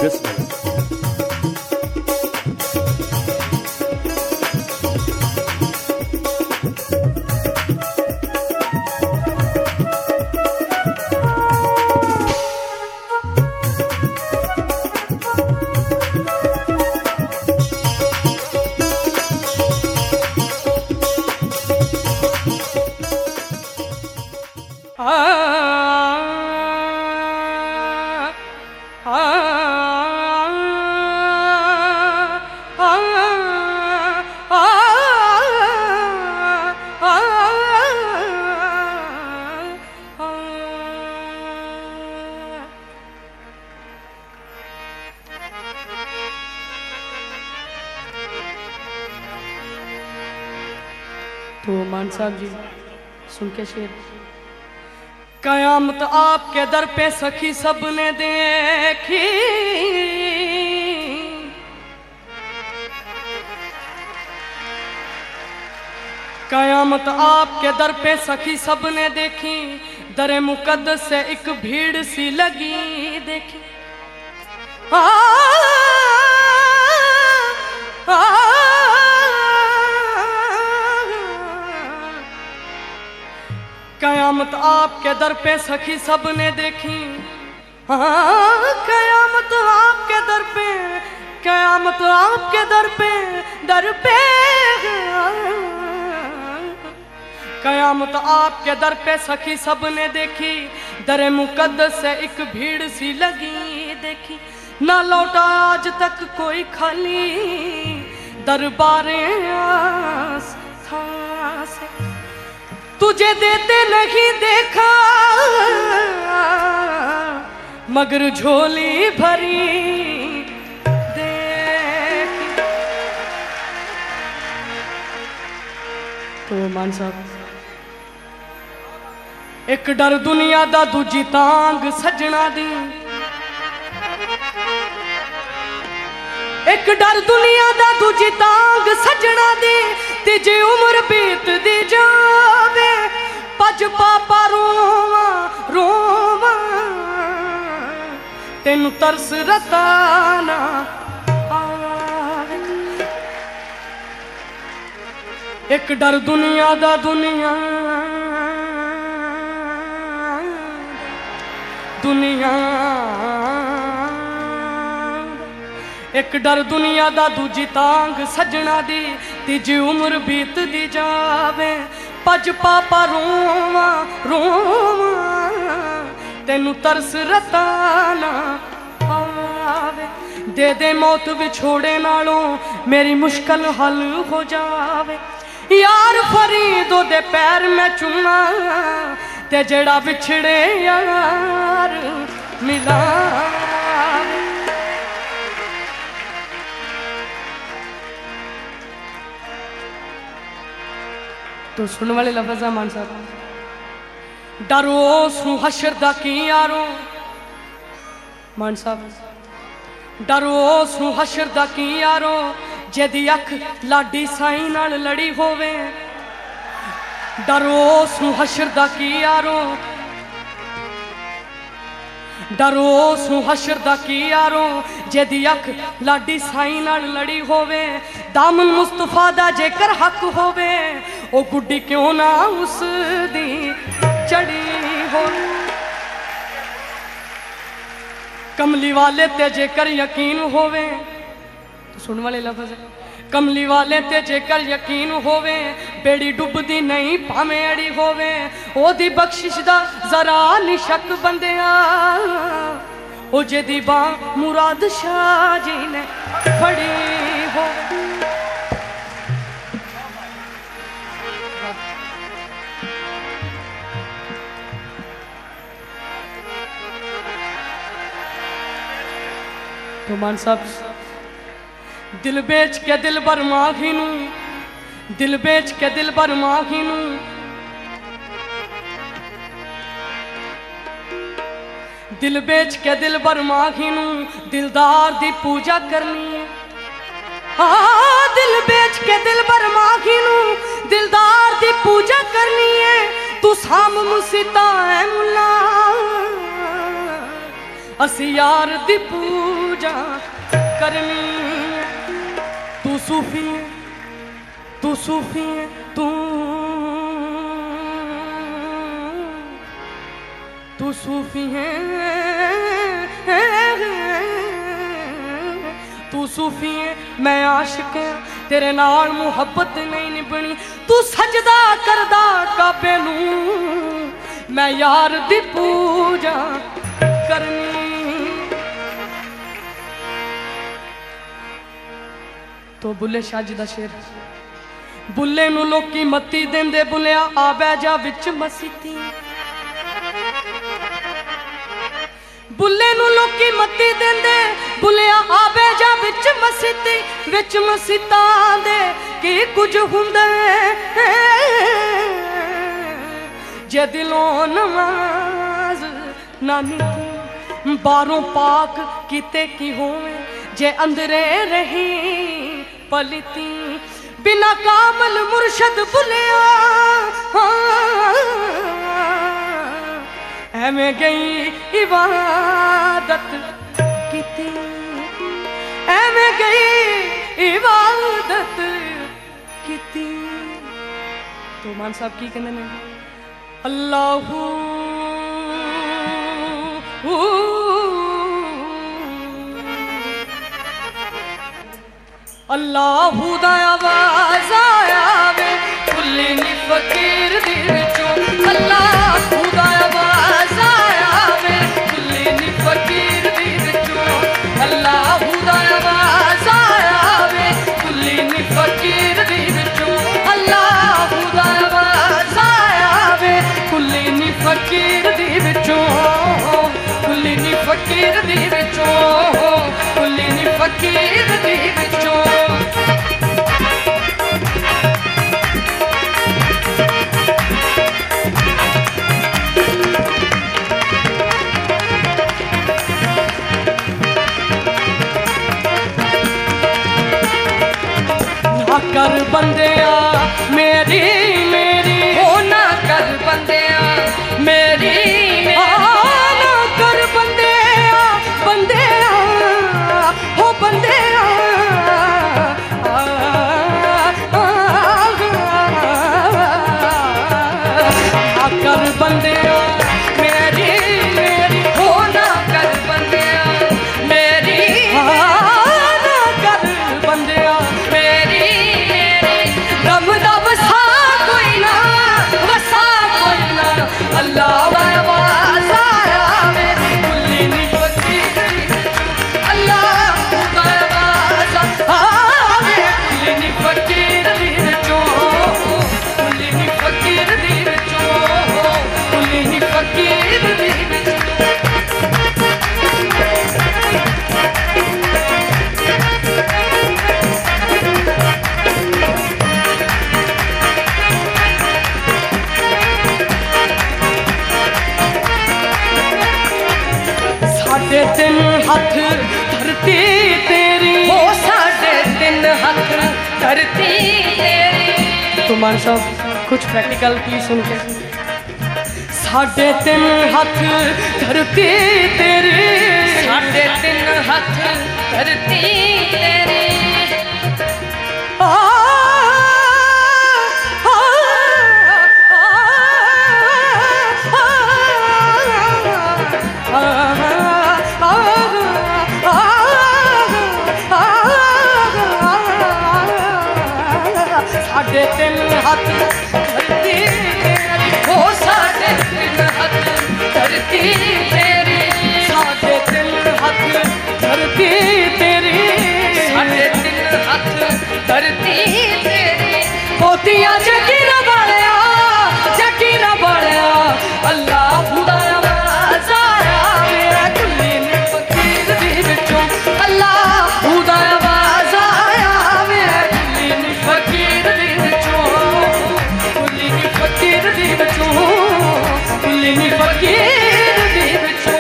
Bismillah. तो मान साहब जी सुन के शेर। कयामत आपके दर पे सखी सबने देखी, कयामत आपके दर पे सखी सबने देखी, दरे मुकद्दस से एक भीड़ सी लगी देखी। कयामत आपके दर पे सखी सबने देखी, कयामत आपके दर पे, कयामत आपके दर पे, दर पे कयामत आपके दर पे सखी सबने देखी, दरे मुकद्दस से एक भीड़ सी लगी देखी। ना लौटा आज तक कोई खाली दरबारे आस्था से, तुझे देते नहीं देखा मगर झोली भरी देखी। तो मान साहब, एक डर दुनिया दा दूजी तांग सजना दी, एक डर दुनिया दा दूजी तांग सजना दी, तीजी उम्र बीत दी जावे, पज पापा रोवा रोवा, तेनू तरस रताना आवे। एक डर दुनिया दा दुनिया दुनिया, एक डर दुनिया दा दूजी तांग सजना दी, तीजी उम्र बीत दी जावे, पज पापा रोवा रोवा, तेनू तरस रताना आवे। दे दे मौत विछोड़े नालों मेरी मुश्किल हल हो जावे, यार फरीदो दे पैर में चुमा, ते जेड़ा बिछड़े यार मिला। तो सुन वाले लफ्ज़ मान साहब, डरो सू हशर दा की यारो, मान साहब, डरो सू हशर दा की यारो, जेदी अख लाडी साईं नाल लड़ी होवे। डरो सू हशर दा की यारो, डरो सू हशर दा की यारो, जेदी अख लाडी साईं नाल लड़ी होवे। दामन मुस्तफा दा जेकर हक होवे, ओ गुड्डी क्यों ना उस दी चढ़ी हो। कमली वाले ते जेकर यकीन होवे, तो सुन वाले लफ्ज़, कमली वाले ते जेकर यकीन होवे, बेड़ी डुबदी नहीं भावें अड़ी होवे। ओदी बख्शिश दा जरा नी शक बंदिया, ओ जेदी बां मुराद शाह जी ने फड़ी हो। तो मान साहब, दिल बेच के दिल बर माही नू, दिल बेच के दिल बर माही नू, दिल बेच के दिल बर माही नू, दिलदार दी पूजा करनी है। हाँ दिल बेच के दिल बर माही नू, दिलदार दी पूजा करनी है। तू साम मुसीता है मुला, असी यार दी पूजा करनी। तू सूफी है, तू सूफी है, तू सूफी है, तू सूफी है, मैं आशिक है, तेरे नाल मुहब्बत नहीं निभनी। तू सजदा करदा काबे नूं, मैं यार दी पूजा करनी। तो बुले शाह जी दा शेर, बुले नूं लोकी मत्ती देंदे, बुलिया आ बै जा विच मसीती। बुले नूं लोकी मत्ती देंदे, बुलिया आ बै जा विच मसीती। विच मसीतां दे की कुछ हुंदा जे दिलों नमाज ना नीती। बारों पाक कीते की होवे जे अंदरे रही पलिती। बिना कामल मुर्शद बुलिया एवें गई इबादत कीती, एवें गई इबादत कीती। तो मान साहब की कहते हैं, अल्लाहू अल्लाहू दा आवाज़ आया वे खुली नी फकीर दी विचों। अल्लाहू दा आवाज़ आया वे खुली नी फकीर दी विचों। अल्लाहू दा आवाज़ आया वे खुली नी फकीर दी विचों। अल्लाहू दा आवाज़ आया वे खुली नी फकीर दी विचों। खुली नी फकीर दी विचों, खुली नी फकीर दी विचों। कर बंदिया मेरी मेरी हो ना कर बंदिया मेरी ना कर बंदिया बंदिया हो बंदिया कर बंदिया मेरी मेरी हो ना कर बंदिया मेरी ना कर बंदिया मेरी। अल्लाह आवाज़ आया वे खुली नी फकीर दी विचों। अल्लाह आवाज़ आया वे खुली नी फकीर दी विचों। खुली नी फकीर दी विचों, खुली नी फकीर दी विचों। साढ़े तीन हथ धरती तेरी हो, साढ़े तीन हथ धरती तेरी। तो मान साहब कुछ प्रैक्टिकल प्लीज सुन के। साढ़े तीन हथ धरती तेरी, साढ़े तीन हथ धरती तेरी। साढ़े तीन हथ धरती तेरी हो, साढ़े तीन हथ धरती तेरी। साढ़े तीन हथ धरती तेरी, साढ़े तीन हथ धरती तेरी। पोतियां जकीरा बड़िया, जकीरा बड़िया। अल्लाह दा आवाज़ आया मेरा खुली नी फकीर दी विचों। अल्लाह दा आवाज़ आया मेरा खुली नी फकीर दी विचों। खुली नी फकीर दी विचों, खुली नी फकीर दी विचों।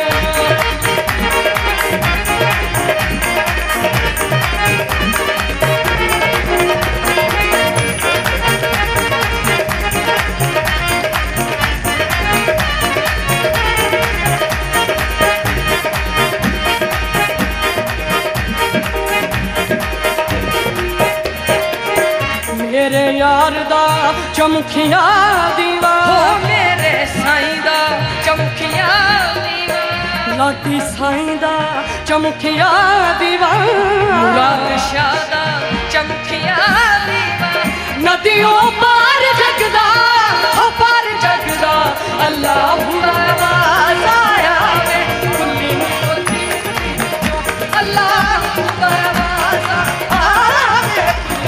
चमखिया दीवा हो मेरे साईं दा चमखिया दीवा लाटी साईं दा चमखिया दीवा मुराद शाह दा चमखिया दीवा नदियों पार जगदा हो पार जगदा अल्लाह आवाज़ आया वे कुल्ली अल्लाह आवाज़ आया वे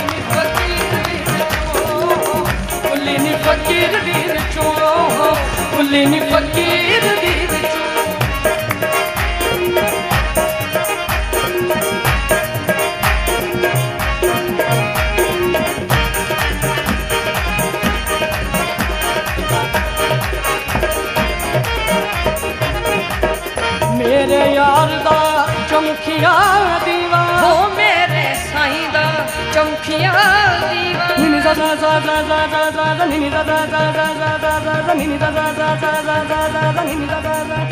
कुल्ली नी फकीर दी विचों कुल्ली नी फकीर दी विचों मेरे यार दा चमखिया दीवा हो मेरे साईं दा चमखिया दीवा निनी दा दा दा दा दा दा दा निनी दा दा दा दा दा दा दा निनी दा दा दा दा दा दा दा निनी दा दा दा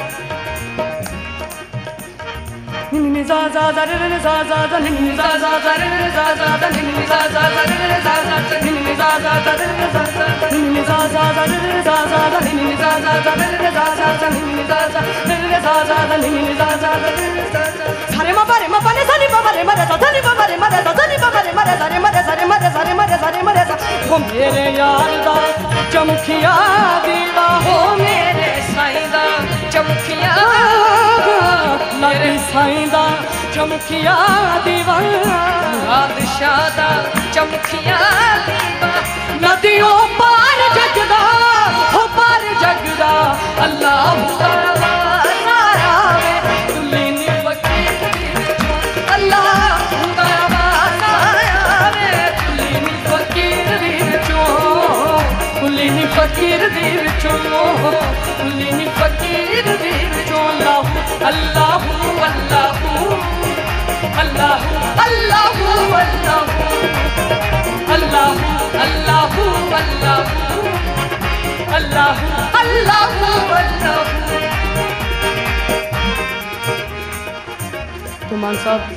निनी दा दा दा रे दा दा दा निनी दा दा दा रे दा दा दा निनी दा दा दा रे दा दा दा निनी दा दा दा रे दा दा दा निनी दा दा दा रे दा दा दा निनी दा दा दा रे दा दा दा निनी दा दा रे दा दा दा निनी दा दा दा सारे मा बारे मा पाने सानी मा बारे मा रे दा सानी मा बारे मा रे दा सानी मा बारे मा रे सारे मा रे सारे मा रे सारे मा रे सारे मा रे वो मेरे यार दा चमखिया दीवा हो मेरे साईं दा चमखिया लाटी साईं दा चमखिया दीवा मुराद शाह दा चमखिया दीवा नदियों पार जगदा हो पार जगदा अल्लाह आवाज़ आया वे कुल्ली नी फकीर दी विचों अल्लाह आवाज़ आया वे कुल्ली नी फकीर दी विचों कुल्ली नी फकीर दी विचों कुल्ली नी फकीर दी विचों अल्लाह अल्लाह अल्लाह अल्लाह अल्लाह अल्लाह अल्लाह अल्लाह अल्लाह अल्लाह तो मान साहब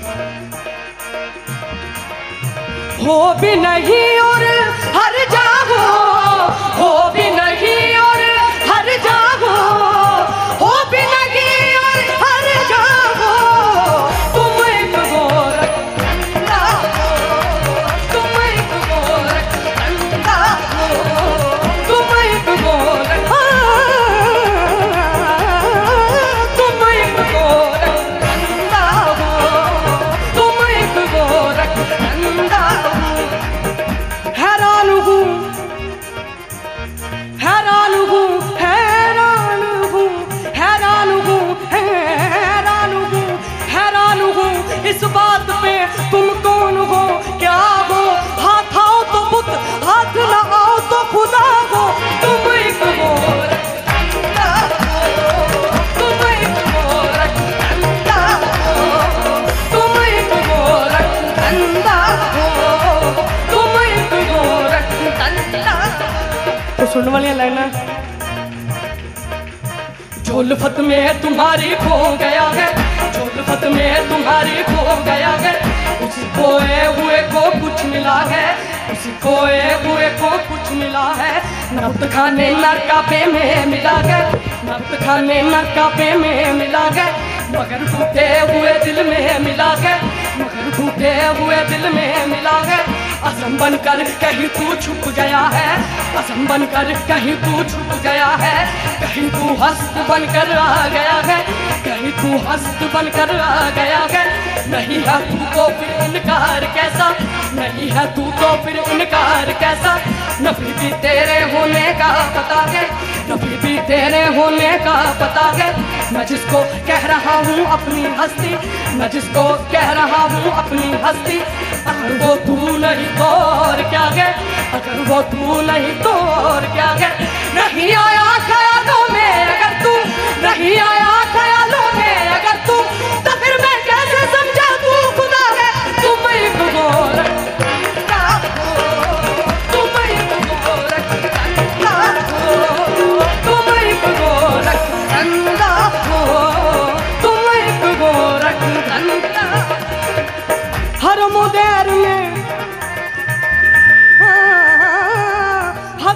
हो भी नहीं और हर जागो हो भी नहीं और हर जागो हो भी नहीं और हर जागो तुम एक गोरख बंदा हो तुम एक गोरख बंदा हो तुम एक गोरख तुम एक गोरख बंदा हो तुम एक गोरख बंदा हो हैरान हूँ हैरान हूँ हैरान हूँ हैरान हूँ हैरान हूँ हैरान हूँ इस बात पे तुम कौन हो क्या हो हाथ आओ तो बुत हाथ ना आओ तो खुदा हो तुम एक गोरख बंदा हो तुम एक गोरख बंदा हो तुम एक गोरख बंदा हो तुम एक गोरख बंदा तो सुनने वाली लाइना झोलफत में तुम्हारी खो गया है झोलफत में तुम्हारी खो गया है उस खोए हुए को कुछ मिला है उस खोए हुए को कुछ मिला है नब्त खाने नरकाबे में मिला है नब्त खाने नरकाबे में मिला है मगर टूटे हुए दिल में मिला है मगर टूटे हुए दिल में मिला है असम बनकर कहीं तू छुप गया है असम बनकर कहीं तू छुप गया है कहीं तू हस्त बनकर आ गया है कहीं तू हस्त बनकर आ गया है नहीं है तू तो फिर इनकार कैसा नहीं है तू तो फिर इनकार कैसा नफी भी तेरे होने का पता है नफी भी तेरे होने का पता है मैं जिसको कह रहा हूँ अपनी हस्ती मैं जिसको कह रहा हूँ अपनी हस्ती अगर वो तू नहीं तो और क्या है अगर वो तू नहीं तो और क्या है नहीं आया ख्यालों में अगर तू नहीं आया ख्यालों में अगर तू तो फिर मैं कैसे समझा तू खुदा है तुम एक गोरख बंदा हो तुम एक गोरख बंदा हो तुम एक गोरख बंदा हो तुम एक गोरख बंदा हर मुदेर में हर